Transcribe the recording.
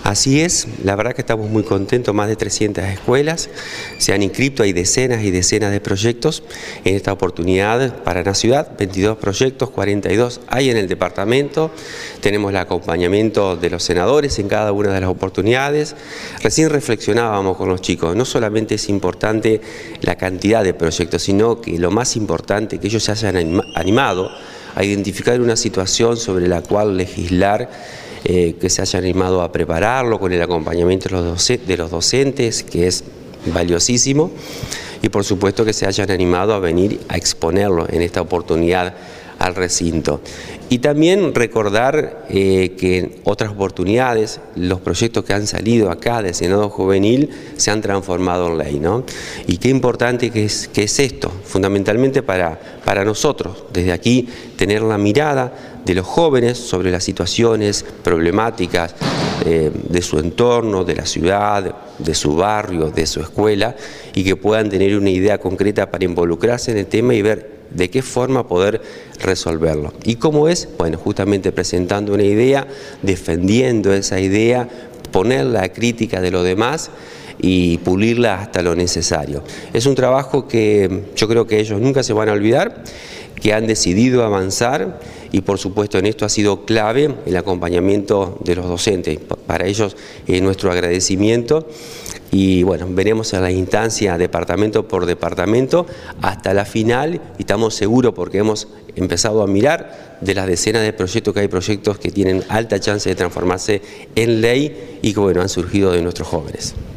Así es, la verdad que estamos muy contentos, más de 300 escuelas se han inscrito, hay decenas y decenas de proyectos en esta oportunidad para la ciudad, 22 proyectos, 42 hay en el departamento, tenemos el acompañamiento de los senadores en cada una de las oportunidades. Recién reflexionábamos con los chicos, no solamente es importante la cantidad de proyectos, sino que lo más importante que ellos se hayan animado a identificar una situación sobre la cual legislar, que se hayan animado a prepararlo con el acompañamiento de los docentes, que es valiosísimo, y por supuesto que se hayan animado a venir a exponerlo en esta oportunidad al recinto. Y también recordar que en otras oportunidades los proyectos que han salido acá del Senado Juvenil se han transformado en ley, ¿no? Y qué importante que es esto, fundamentalmente para nosotros, desde aquí, tener la mirada de los jóvenes sobre las situaciones problemáticas de su entorno, de la ciudad, de su barrio, de su escuela, y que puedan tener una idea concreta para involucrarse en el tema y ver de qué forma poder resolverlo. ¿Y cómo es? Bueno, justamente presentando una idea, defendiendo esa idea, ponerla a crítica de lo demás y pulirla hasta lo necesario. Es un trabajo que yo creo que ellos nunca se van a olvidar, que han decidido avanzar, y por supuesto en esto ha sido clave el acompañamiento de los docentes. Para ellos nuestro agradecimiento, y bueno, veremos en la instancia departamento por departamento hasta la final, y estamos seguros porque hemos empezado a mirar de las decenas de proyectos que hay, proyectos que tienen alta chance de transformarse en ley y que bueno, han surgido de nuestros jóvenes.